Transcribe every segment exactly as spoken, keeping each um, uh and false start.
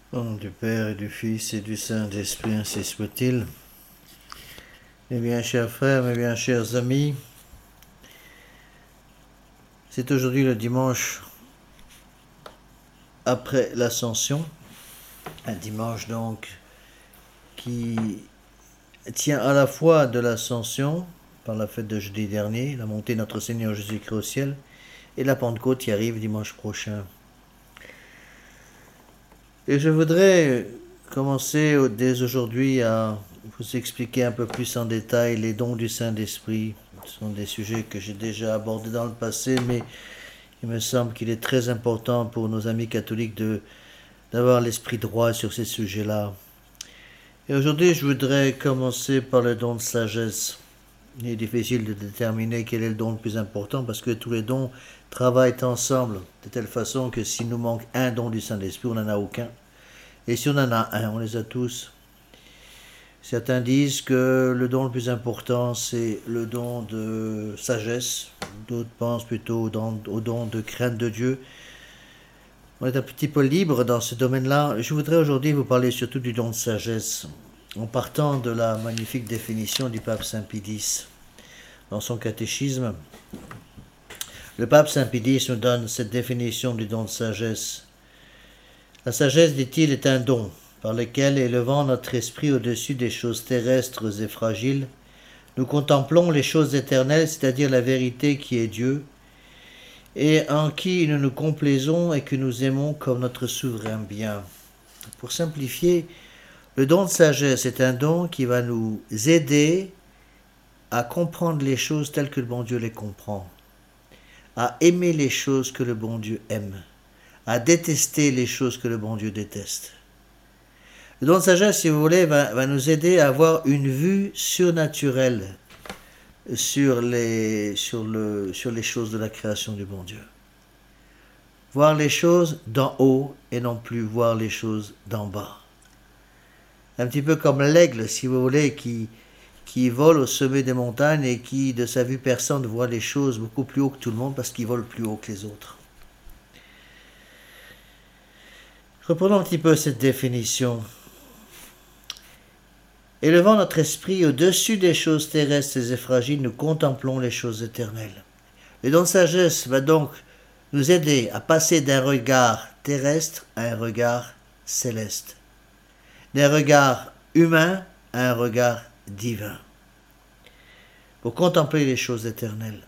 Au nom du Père et du Fils et du Saint-Esprit, ainsi soit-il. Mes bien chers frères, mes bien chers amis, c'est aujourd'hui le dimanche après l'Ascension, un dimanche donc qui tient à la fois de l'Ascension, par la fête de jeudi dernier, la montée de notre Seigneur Jésus-Christ au ciel, et la Pentecôte qui arrive dimanche prochain. Et je voudrais commencer dès aujourd'hui à vous expliquer un peu plus en détail les dons du Saint-Esprit. Ce sont des sujets que j'ai déjà abordés dans le passé, mais il me semble qu'il est très important pour nos amis catholiques de, d'avoir l'esprit droit sur ces sujets-là. Et aujourd'hui, je voudrais commencer par le don de sagesse. Il est difficile de déterminer quel est le don le plus important parce que tous les dons travaillent ensemble de telle façon que s'il nous manque un don du Saint-Esprit, on n'en a aucun. Et si on en a un, on les a tous. Certains disent que le don le plus important, c'est le don de sagesse. D'autres pensent plutôt au don, au don de crainte de Dieu. On est un petit peu libre dans ce domaine-là. Je voudrais aujourd'hui vous parler surtout du don de sagesse, en partant de la magnifique définition du pape Saint Pie X. Dans son catéchisme, le pape Saint Pie X nous donne cette définition du don de sagesse. La sagesse, dit-il, est un don par lequel, élevant notre esprit au-dessus des choses terrestres et fragiles, nous contemplons les choses éternelles, c'est-à-dire la vérité qui est Dieu, et en qui nous nous complaisons et que nous aimons comme notre souverain bien. Pour simplifier, le don de sagesse est un don qui va nous aider à comprendre les choses telles que le bon Dieu les comprend, à aimer les choses que le bon Dieu aime, à détester les choses que le bon Dieu déteste. Le don de sagesse, si vous voulez, va, va nous aider à avoir une vue surnaturelle sur les, sur, le, sur les choses de la création du bon Dieu. Voir les choses d'en haut et non plus voir les choses d'en bas. Un petit peu comme l'aigle, si vous voulez, qui, qui vole au sommet des montagnes et qui, de sa vue perçante, voit les choses beaucoup plus haut que tout le monde parce qu'il vole plus haut que les autres. Reprenons un petit peu cette définition. Élevant notre esprit au-dessus des choses terrestres et fragiles, nous contemplons les choses éternelles. Le don de sagesse va donc nous aider à passer d'un regard terrestre à un regard céleste, d'un regard humain à un regard divin, pour contempler les choses éternelles.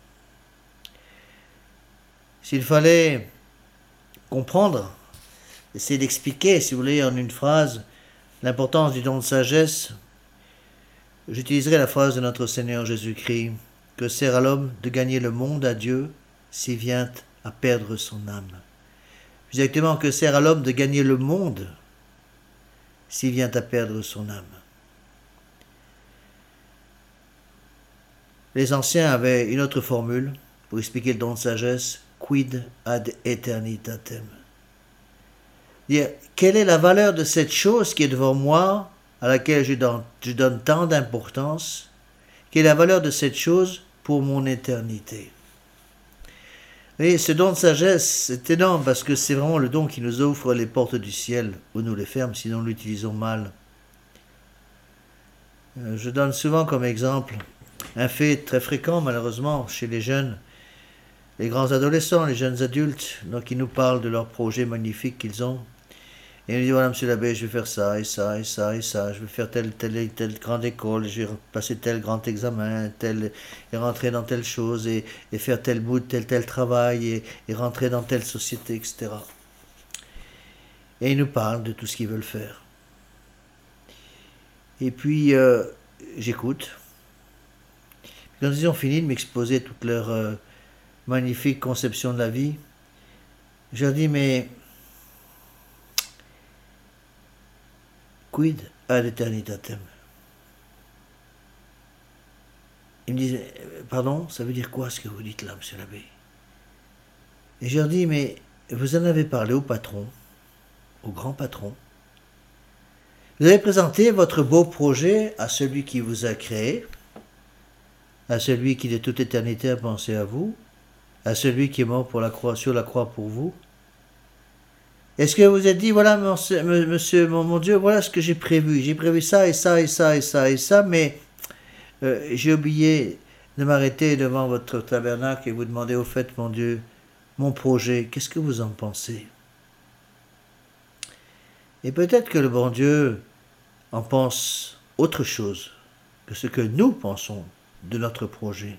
S'il fallait comprendre, essayer d'expliquer, si vous voulez, en une phrase, l'importance du don de sagesse, j'utiliserai la phrase de notre Seigneur Jésus-Christ, que sert à l'homme de gagner le monde à Dieu s'il vient à perdre son âme. Plus exactement, que sert à l'homme de gagner le monde s'il vient à perdre son âme. Les anciens avaient une autre formule pour expliquer le don de sagesse, quid ad aeternitatem. Dire, quelle est la valeur de cette chose qui est devant moi, à laquelle je donne, je donne tant d'importance, quelle est la valeur de cette chose pour mon éternité. Et ce don de sagesse, c'est énorme parce que c'est vraiment le don qui nous ouvre les portes du ciel, ou nous les ferme, sinon nous l'utilisons mal. Je donne souvent comme exemple un fait très fréquent, malheureusement, chez les jeunes, les grands adolescents, les jeunes adultes, donc ils nous parlent de leurs projets magnifiques qu'ils ont. Et il me dit, voilà, monsieur l'abbé, je vais faire ça, et ça, et ça, et ça, je vais faire telle, telle, telle grande école, je vais passer tel grand examen, tel, et rentrer dans telle chose, et, et faire tel bout, tel, tel travail, et, et rentrer dans telle société, et cetera. Et ils nous parlent de tout ce qu'ils veulent faire. Et puis, euh, j'écoute. Quand ils ont fini de m'exposer toute leur euh, magnifique conception de la vie, je leur dis, mais quid ad aeternitatem? Ils me disent, pardon, ça veut dire quoi ce que vous dites là, monsieur l'abbé? Et je leur dis, mais vous en avez parlé au patron, au grand patron. Vous avez présenté votre beau projet à celui qui vous a créé, à celui qui de toute éternité a pensé à vous, à celui qui est mort pour la croix, sur la croix pour vous. Est-ce que vous êtes dit, voilà, monsieur, monsieur mon, mon Dieu, voilà ce que j'ai prévu. J'ai prévu ça et ça et ça et ça et ça, mais euh, j'ai oublié de m'arrêter devant votre tabernacle et vous demander, au fait, mon Dieu, mon projet, qu'est-ce que vous en pensez? Et peut-être que le bon Dieu en pense autre chose que ce que nous pensons de notre projet.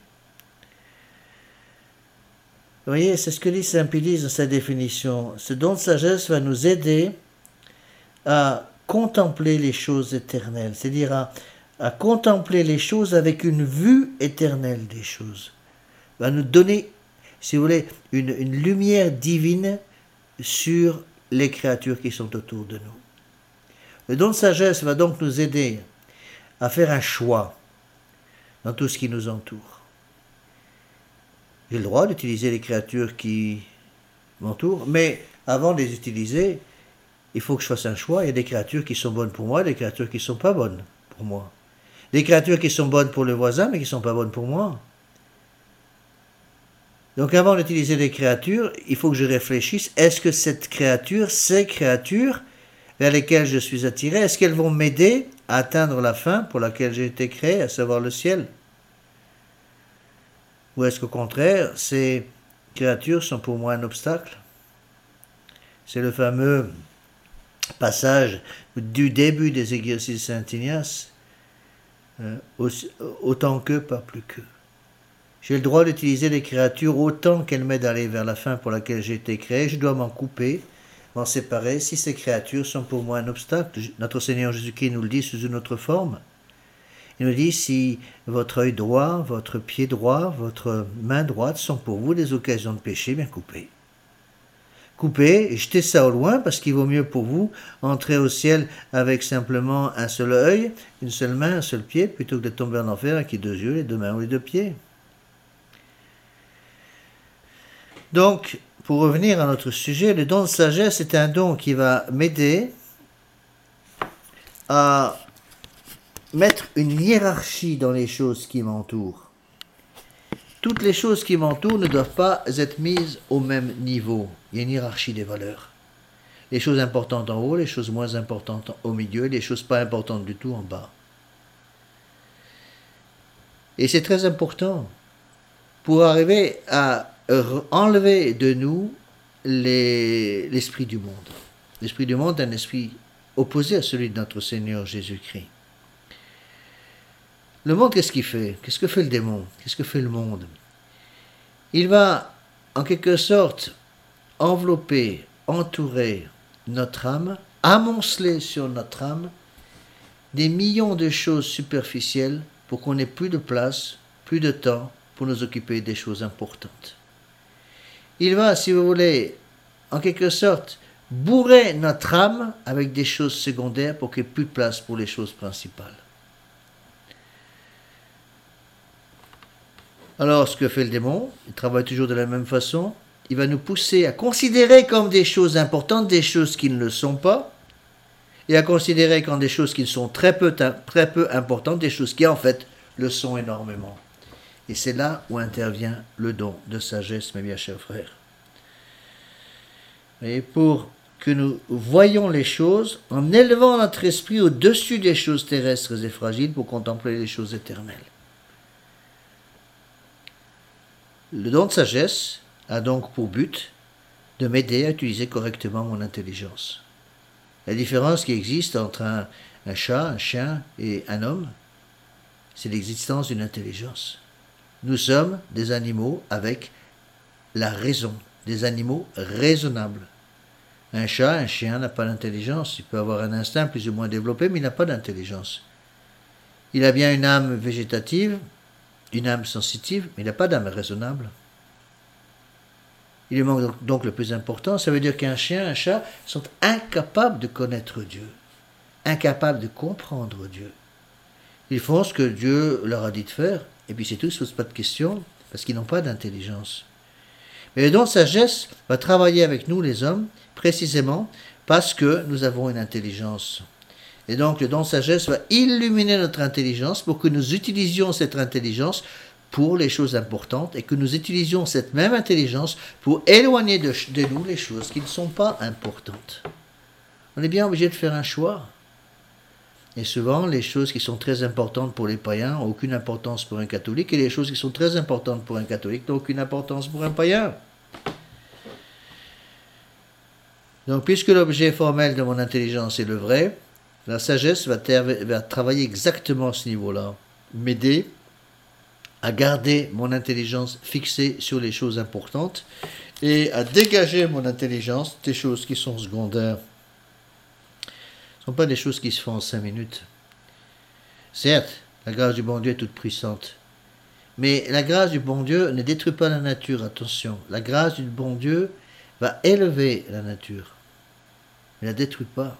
Vous voyez, c'est ce que dit saint Pilice dans sa définition. Ce don de sagesse va nous aider à contempler les choses éternelles, c'est-à-dire à, à contempler les choses avec une vue éternelle des choses. Va nous donner, si vous voulez, une, une lumière divine sur les créatures qui sont autour de nous. Le don de sagesse va donc nous aider à faire un choix dans tout ce qui nous entoure. J'ai le droit d'utiliser les créatures qui m'entourent, mais avant de les utiliser, il faut que je fasse un choix. Il y a des créatures qui sont bonnes pour moi, des créatures qui ne sont pas bonnes pour moi. Des créatures qui sont bonnes pour le voisin, mais qui ne sont pas bonnes pour moi. Donc avant d'utiliser les créatures, il faut que je réfléchisse, est-ce que cette créature, ces créatures vers lesquelles je suis attiré, est-ce qu'elles vont m'aider à atteindre la fin pour laquelle j'ai été créé, à savoir le ciel? Ou est-ce qu'au contraire, ces créatures sont pour moi un obstacle? C'est le fameux passage du début des exercices Saint-Ignace, euh, autant que, pas plus que. J'ai le droit d'utiliser les créatures autant qu'elles m'aident à aller vers la fin pour laquelle j'ai été créé. Je dois m'en couper, m'en séparer si ces créatures sont pour moi un obstacle. Notre Seigneur Jésus-Christ nous le dit sous une autre forme. Il nous dit, si votre œil droit, votre pied droit, votre main droite sont pour vous des occasions de péché, bien coupez. Coupez et jetez ça au loin, parce qu'il vaut mieux pour vous entrer au ciel avec simplement un seul œil, une seule main, un seul pied, plutôt que de tomber en enfer avec les deux yeux, les deux mains ou les deux pieds. Donc, pour revenir à notre sujet, le don de sagesse est un don qui va m'aider à mettre une hiérarchie dans les choses qui m'entourent. Toutes les choses qui m'entourent ne doivent pas être mises au même niveau. Il y a une hiérarchie des valeurs. Les choses importantes en haut, les choses moins importantes au milieu, les choses pas importantes du tout en bas. Et c'est très important pour arriver à enlever de nous les, l'esprit du monde. L'esprit du monde est un esprit opposé à celui de notre Seigneur Jésus-Christ. Le monde, qu'est-ce qu'il fait? Qu'est-ce que fait le démon? Qu'est-ce que fait le monde? Il va, en quelque sorte, envelopper, entourer notre âme, amonceler sur notre âme des millions de choses superficielles pour qu'on n'ait plus de place, plus de temps pour nous occuper des choses importantes. Il va, si vous voulez, en quelque sorte, bourrer notre âme avec des choses secondaires pour qu'il n'y ait plus de place pour les choses principales. Alors, ce que fait le démon, il travaille toujours de la même façon. Il va nous pousser à considérer comme des choses importantes des choses qui ne le sont pas, et à considérer comme des choses qui sont très peu, très peu importantes, des choses qui en fait le sont énormément. Et c'est là où intervient le don de sagesse, mes bien chers frères. Et pour que nous voyions les choses en élevant notre esprit au-dessus des choses terrestres et fragiles pour contempler les choses éternelles. Le don de sagesse a donc pour but de m'aider à utiliser correctement mon intelligence. La différence qui existe entre un, un chat, un chien et un homme, c'est l'existence d'une intelligence. Nous sommes des animaux avec la raison, des animaux raisonnables. Un chat, un chien n'a pas d'intelligence. Il peut avoir un instinct plus ou moins développé, mais il n'a pas d'intelligence. Il a bien une âme végétative, une âme sensitive, mais il n'a pas d'âme raisonnable. Il lui manque donc le plus important, ça veut dire qu'un chien, un chat sont incapables de connaître Dieu, incapables de comprendre Dieu. Ils font ce que Dieu leur a dit de faire, et puis c'est tout, ils ne se posent pas de questions, parce qu'ils n'ont pas d'intelligence. Mais le don de sagesse va travailler avec nous, les hommes, précisément parce que nous avons une intelligence. Et donc le don de sagesse va illuminer notre intelligence pour que nous utilisions cette intelligence pour les choses importantes et que nous utilisions cette même intelligence pour éloigner de, de nous les choses qui ne sont pas importantes. On est bien obligé de faire un choix. Et souvent, les choses qui sont très importantes pour les païens n'ont aucune importance pour un catholique, et les choses qui sont très importantes pour un catholique n'ont aucune importance pour un païen. Donc, puisque l'objet formel de mon intelligence est le vrai, la sagesse va, va travailler exactement à ce niveau-là, m'aider à garder mon intelligence fixée sur les choses importantes et à dégager mon intelligence des choses qui sont secondaires. Ce ne sont pas des choses qui se font en cinq minutes. Certes, la grâce du bon Dieu est toute puissante. Mais la grâce du bon Dieu ne détruit pas la nature, attention. La grâce du bon Dieu va élever la nature. Mais ne la détruit pas.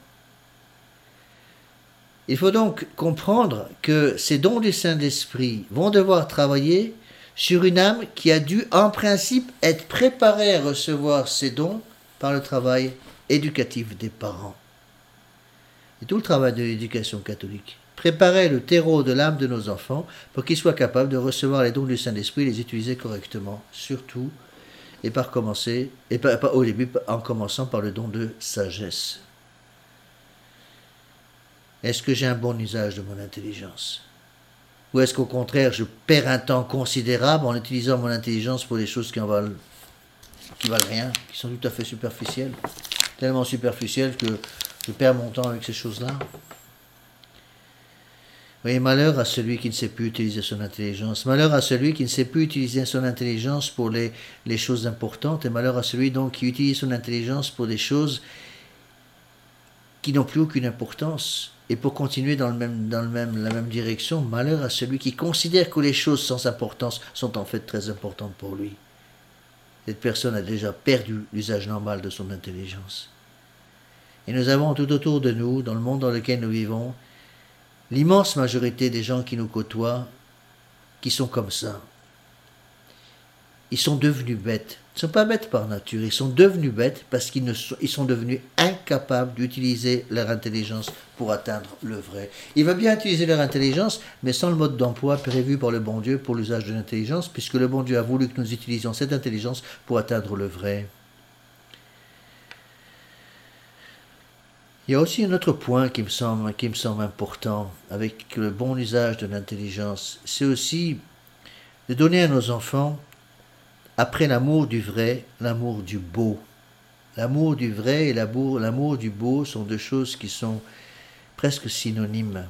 Il faut donc comprendre que ces dons du Saint-Esprit vont devoir travailler sur une âme qui a dû, en principe, être préparée à recevoir ces dons par le travail éducatif des parents. C'est tout le travail de l'éducation catholique. Préparer le terreau de l'âme de nos enfants pour qu'ils soient capables de recevoir les dons du Saint-Esprit et les utiliser correctement, surtout, et par commencer, et pas, pas au début, en commençant par le don de sagesse. Est-ce que j'ai un bon usage de mon intelligence? Ou est-ce qu'au contraire, je perds un temps considérable en utilisant mon intelligence pour des choses qui en valent, qui valent rien, qui sont tout à fait superficielles, tellement superficielles que je perds mon temps avec ces choses-là. Oui, malheur à celui qui ne sait plus utiliser son intelligence. Malheur à celui qui ne sait plus utiliser son intelligence pour les, les choses importantes. Et malheur à celui donc qui utilise son intelligence pour des choses qui n'ont plus aucune importance. Et pour continuer dans, le même, dans le même, la même direction, malheur à celui qui considère que les choses sans importance sont en fait très importantes pour lui. Cette personne a déjà perdu l'usage normal de son intelligence. Et nous avons tout autour de nous, dans le monde dans lequel nous vivons, l'immense majorité des gens qui nous côtoient, qui sont comme ça. Ils sont devenus bêtes. Ils ne sont pas bêtes par nature, ils sont devenus bêtes parce qu'ils ne sont, ils sont devenus incapables d'utiliser leur intelligence pour atteindre le vrai. Ils veulent bien utiliser leur intelligence, mais sans le mode d'emploi prévu par le bon Dieu pour l'usage de l'intelligence, puisque le bon Dieu a voulu que nous utilisions cette intelligence pour atteindre le vrai. Il y a aussi un autre point qui me semble, qui me semble important avec le bon usage de l'intelligence. C'est aussi de donner à nos enfants, après l'amour du vrai, l'amour du beau. L'amour du vrai et l'amour, l'amour du beau sont deux choses qui sont presque synonymes.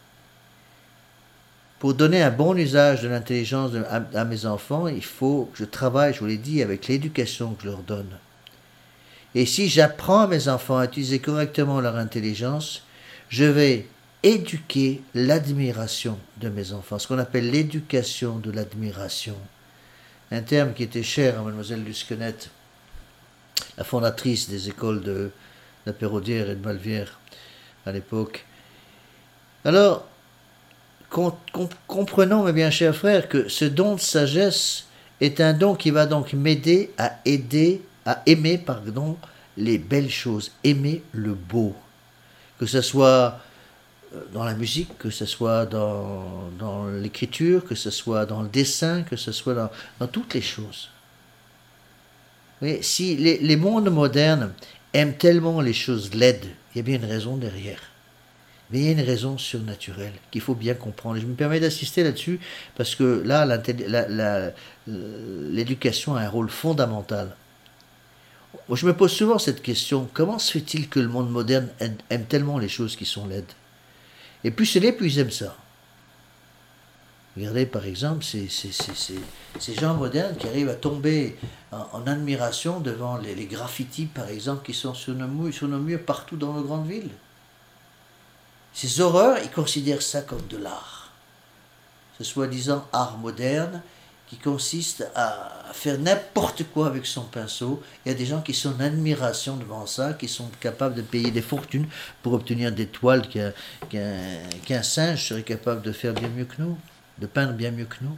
Pour donner un bon usage de l'intelligence à, à mes enfants, il faut que je travaille, je vous l'ai dit, avec l'éducation que je leur donne. Et si j'apprends à mes enfants à utiliser correctement leur intelligence, je vais éduquer l'admiration de mes enfants, ce qu'on appelle l'éducation de l'admiration. Un terme qui était cher à Mademoiselle Lusquenette, la fondatrice des écoles de la Péraudière et de Malvière à l'époque. Alors, com- com- comprenons, mes bien chers frères, que ce don de sagesse est un don qui va donc m'aider à aider à aimer, pardon, les belles choses, aimer le beau. Que ce soit dans la musique, que ce soit dans, dans l'écriture, que ce soit dans le dessin, que ce soit dans, dans toutes les choses. Mais si les, les mondes modernes aiment tellement les choses laides, il y a bien une raison derrière. Mais il y a une raison surnaturelle qu'il faut bien comprendre. Et je me permets d'assister là-dessus parce que là, la, la, l'éducation a un rôle fondamental. Je me pose souvent cette question, comment se fait-il que le monde moderne aime, aime tellement les choses qui sont laides? Et plus c'est laid, plus ils aiment ça. Regardez par exemple ces, ces, ces, ces, ces gens modernes qui arrivent à tomber en, en admiration devant les, les graffitis par exemple qui sont sur nos, murs, sur nos murs partout dans nos grandes villes. Ces horreurs, ils considèrent ça comme de l'art. Ce soi-disant art moderne qui consiste à faire n'importe quoi avec son pinceau. Il y a des gens qui sont en admiration devant ça, qui sont capables de payer des fortunes pour obtenir des toiles qu'un, qu'un, qu'un singe serait capable de faire bien mieux que nous, de peindre bien mieux que nous.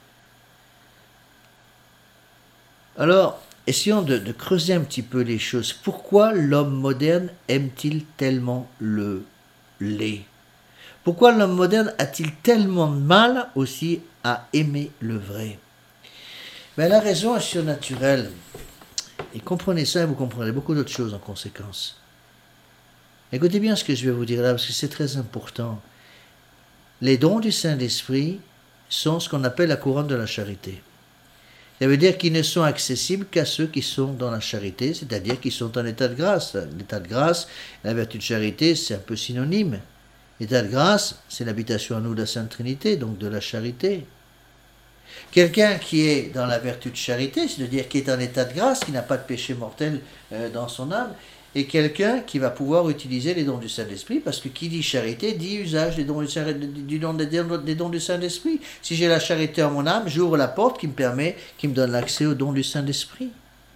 Alors, essayons de, de creuser un petit peu les choses. Pourquoi l'homme moderne aime-t-il tellement le lait? Pourquoi l'homme moderne a-t-il tellement de mal aussi à aimer le vrai? Ben, la raison est surnaturelle. Et comprenez ça et vous comprendrez beaucoup d'autres choses en conséquence. Écoutez bien ce que je vais vous dire là, parce que c'est très important. Les dons du Saint-Esprit sont ce qu'on appelle la couronne de la charité. Ça veut dire qu'ils ne sont accessibles qu'à ceux qui sont dans la charité, c'est-à-dire qui sont en état de grâce. L'état de grâce, la vertu de charité, c'est un peu synonyme. L'état de grâce, c'est l'habitation à nous de la Sainte Trinité, donc de la charité. Quelqu'un qui est dans la vertu de charité, c'est-à-dire qui est en état de grâce, qui n'a pas de péché mortel euh, dans son âme, et quelqu'un qui va pouvoir utiliser les dons du Saint-Esprit, parce que qui dit charité dit usage des dons du, Saint, du don, des, des dons du Saint-Esprit. Si j'ai la charité en mon âme, j'ouvre la porte qui me permet, qui me donne l'accès aux dons du Saint-Esprit.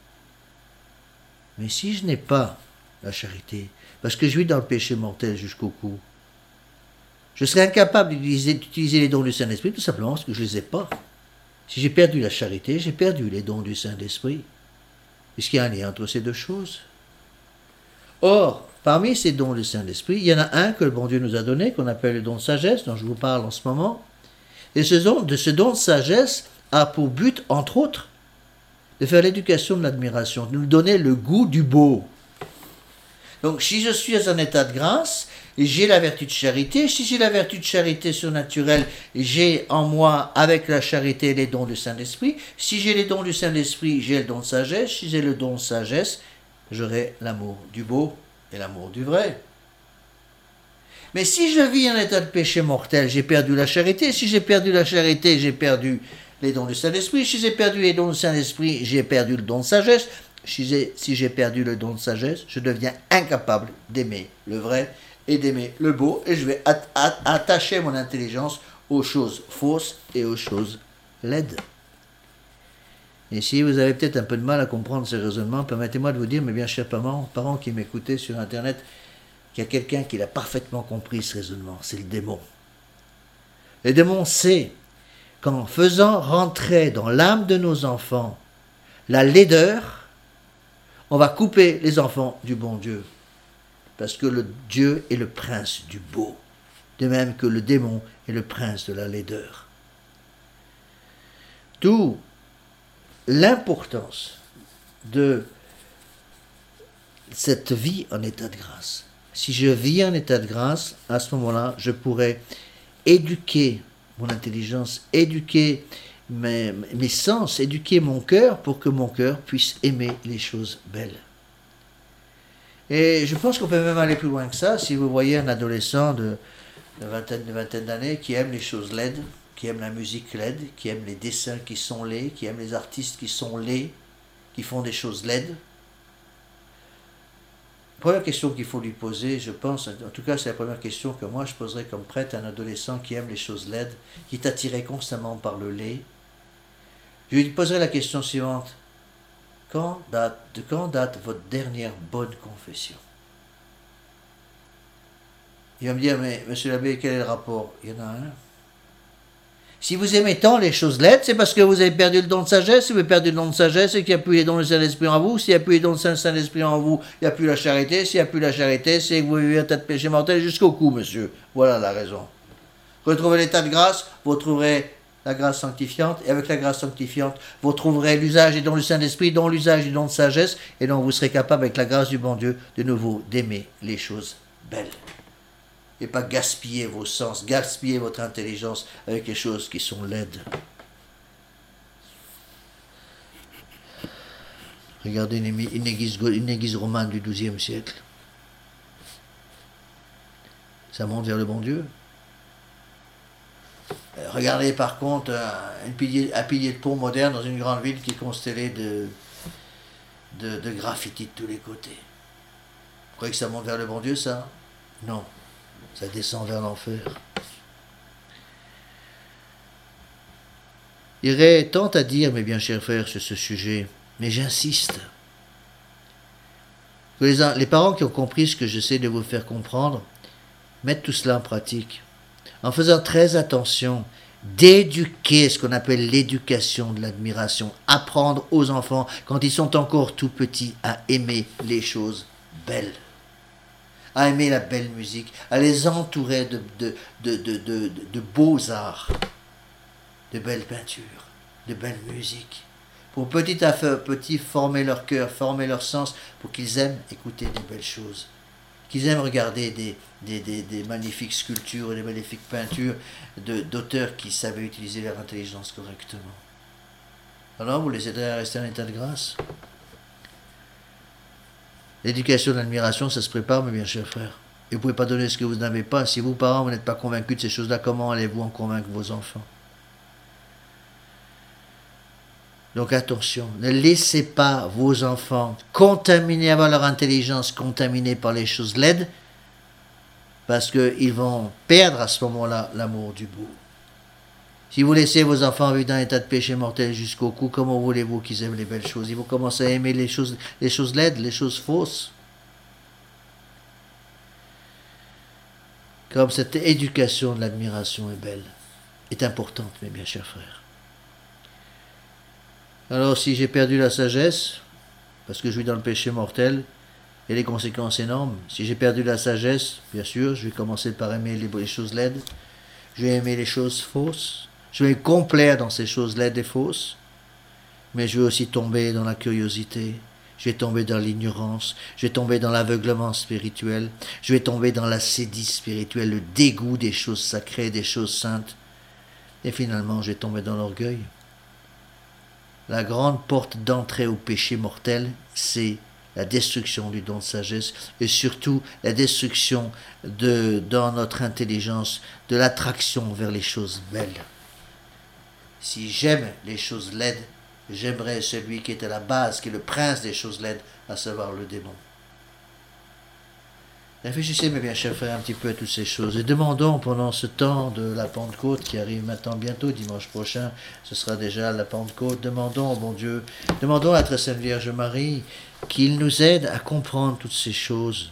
Mais si je n'ai pas la charité, parce que je vis dans le péché mortel jusqu'au cou, je serai incapable d'utiliser les dons du Saint-Esprit tout simplement parce que je ne les ai pas. Si j'ai perdu la charité, j'ai perdu les dons du Saint-Esprit. Puisqu'il y a un lien entre ces deux choses. Or, parmi ces dons du Saint-Esprit, il y en a un que le bon Dieu nous a donné, qu'on appelle le don de sagesse, dont je vous parle en ce moment. Et ce don, de ce don de sagesse a pour but, entre autres, de faire l'éducation de l'admiration, de nous donner le goût du beau. Donc, si je suis en état de grâce, j'ai la vertu de charité. Si j'ai la vertu de charité surnaturelle, j'ai en moi, avec la charité, les dons du Saint-Esprit. Si j'ai les dons du Saint-Esprit, j'ai le don de sagesse. Si j'ai le don de sagesse, j'aurai l'amour du beau et l'amour du vrai. Mais si je vis en état de péché mortel, j'ai perdu la charité. Si j'ai perdu la charité, j'ai perdu les dons du Saint-Esprit. Si j'ai perdu les dons du Saint-Esprit, j'ai perdu le don de sagesse. Si j'ai, si j'ai perdu le don de sagesse, je deviens incapable d'aimer le vrai et d'aimer le beau, et je vais at- at- attacher mon intelligence aux choses fausses et aux choses laides. Et si vous avez peut-être un peu de mal à comprendre ces raisonnements, permettez-moi de vous dire, mes bien chers parents, parents qui m'écoutez sur Internet, qu'il y a quelqu'un qui l'a parfaitement compris ce raisonnement, c'est le démon. Le démon sait qu'en faisant rentrer dans l'âme de nos enfants la laideur, on va couper les enfants du bon Dieu. Parce que le Dieu est le prince du beau, de même que le démon est le prince de la laideur. D'où l'importance de cette vie en état de grâce. Si je vis en état de grâce, à ce moment-là, je pourrais éduquer mon intelligence, éduquer mes, mes sens, éduquer mon cœur pour que mon cœur puisse aimer les choses belles. Et je pense qu'on peut même aller plus loin que ça. Si vous voyez un adolescent de, de vingtaine, de vingtaine d'années qui aime les choses laides, qui aime la musique laide, qui aime les dessins qui sont laids, qui aime les artistes qui sont laids, qui font des choses laides, la première question qu'il faut lui poser, je pense, en tout cas c'est la première question que moi je poserais comme prêtre à un adolescent qui aime les choses laides, qui est attiré constamment par le laid, je lui poserais la question suivante. Quand date, de quand date votre dernière bonne confession? Il va me dire, mais monsieur l'abbé, quel est le rapport? Il y en a un. Si vous aimez tant les choses laides, c'est parce que vous avez perdu le don de sagesse. Si vous avez perdu le don de sagesse, c'est qu'il n'y a plus les dons du Saint-Esprit en vous. S'il n'y a plus les dons du Saint-Esprit en vous, il n'y a plus la charité. S'il n'y a plus la charité, c'est que vous vivez un tas de péché mortel jusqu'au cou, monsieur. Voilà la raison. Retrouvez l'état de grâce, vous retrouverez la grâce sanctifiante, et avec la grâce sanctifiante, vous trouverez l'usage des dons du Saint-Esprit, dont l'usage du don de sagesse, et donc vous serez capable, avec la grâce du bon Dieu, de nouveau d'aimer les choses belles. Et pas gaspiller vos sens, gaspiller votre intelligence avec les choses qui sont laides. Regardez une, une, église, une église romane du douzième siècle. Ça monte vers le bon Dieu. Regardez par contre un pilier, un pilier de pont moderne dans une grande ville qui est constellé de, de, de graffitis de tous les côtés. Vous croyez que ça monte vers le bon Dieu, ça? Non, ça descend vers l'enfer. Il y aurait tant à dire, mes bien chers frères, sur ce sujet, mais j'insiste. Que les, les parents qui ont compris ce que j'essaie de vous faire comprendre, mettent tout cela en pratique. En faisant très attention d'éduquer ce qu'on appelle l'éducation de l'admiration, apprendre aux enfants, quand ils sont encore tout petits, à aimer les choses belles. à aimer la belle musique, à les entourer de, de, de, de, de, de, de beaux arts, de belles peintures, de belle musique, pour petit à petit former leur cœur, former leur sens, pour qu'ils aiment écouter des belles choses, qu'ils aiment regarder des, des, des, des magnifiques sculptures, des magnifiques peintures de, d'auteurs qui savaient utiliser leur intelligence correctement. Alors vous les aiderez à rester en état de grâce. L'éducation de l'admiration, ça se prépare, mes bien chers frères. Et vous ne pouvez pas donner ce que vous n'avez pas. Si vous, parents, vous n'êtes pas convaincus de ces choses-là, comment allez-vous en convaincre vos enfants? Donc attention, ne laissez pas vos enfants contaminés, avoir leur intelligence contaminée par les choses laides, parce qu'ils vont perdre à ce moment-là l'amour du beau. Si vous laissez vos enfants vivre dans un état de péché mortel jusqu'au cou, comment voulez-vous qu'ils aiment les belles choses? Ils vont commencer à aimer les choses, les choses laides, les choses fausses. Comme cette éducation de l'admiration est belle, est importante, mes bien chers frères. Alors si j'ai perdu la sagesse, parce que je vis dans le péché mortel, et les conséquences énormes, si j'ai perdu la sagesse, bien sûr, je vais commencer par aimer les choses laides, je vais aimer les choses fausses, je vais me complaire dans ces choses laides et fausses, mais je vais aussi tomber dans la curiosité, je vais tomber dans l'ignorance, je vais tomber dans l'aveuglement spirituel, je vais tomber dans la sédisse spirituelle, le dégoût des choses sacrées, des choses saintes, et finalement je vais tomber dans l'orgueil. La grande porte d'entrée au péché mortel, c'est la destruction du don de sagesse et surtout la destruction de, dans notre intelligence de l'attraction vers les choses belles. Si j'aime les choses laides, j'aimerais celui qui est à la base, qui est le prince des choses laides, à savoir le démon. Réfléchissez, mes bien chers frères, un petit peu à toutes ces choses et demandons pendant ce temps de la Pentecôte qui arrive maintenant bientôt, dimanche prochain, ce sera déjà la Pentecôte, demandons au bon Dieu, demandons à la très sainte Vierge Marie qu'il nous aide à comprendre toutes ces choses.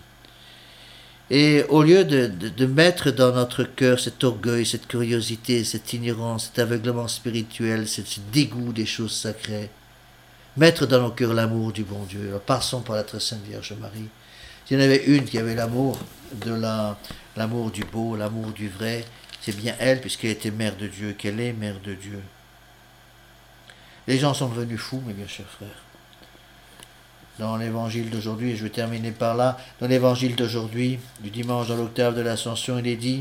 Et au lieu de, de, de mettre dans notre cœur cet orgueil, cette curiosité, cette ignorance, cet aveuglement spirituel, ce dégoût des choses sacrées, mettre dans nos cœurs l'amour du bon Dieu. Alors, passons par la très sainte Vierge Marie. S'il y en avait une qui avait l'amour de la, l'amour du beau, l'amour du vrai, c'est bien elle, puisqu'elle était mère de Dieu, qu'elle est mère de Dieu. Les gens sont devenus fous, mes bien chers frères. Dans l'évangile d'aujourd'hui, et je vais terminer par là, dans l'évangile d'aujourd'hui, du dimanche dans l'octave de l'Ascension, il est dit,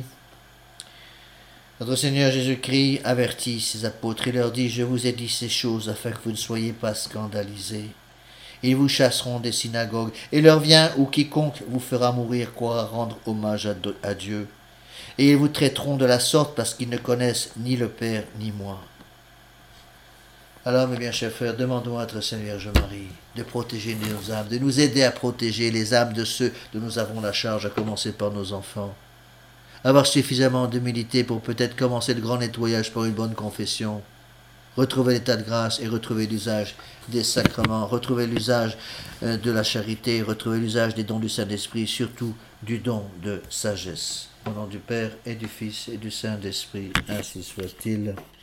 notre Seigneur Jésus-Christ avertit ses apôtres et leur dit, je vous ai dit ces choses afin que vous ne soyez pas scandalisés. Ils vous chasseront des synagogues, et l'heure vient où quiconque vous fera mourir croira rendre hommage à Dieu. Et ils vous traiteront de la sorte parce qu'ils ne connaissent ni le Père ni moi. Alors, mes bien chers frères, demandons à notre Sainte Vierge Marie de protéger nos âmes, de nous aider à protéger les âmes de ceux dont nous avons la charge, à commencer par nos enfants. Avoir suffisamment d'humilité pour peut-être commencer le grand nettoyage par une bonne confession. Retrouver l'état de grâce et retrouver l'usage des sacrements, retrouver l'usage de la charité, retrouver l'usage des dons du Saint-Esprit, surtout du don de sagesse. Au nom du Père et du Fils et du Saint-Esprit, ainsi soit-il.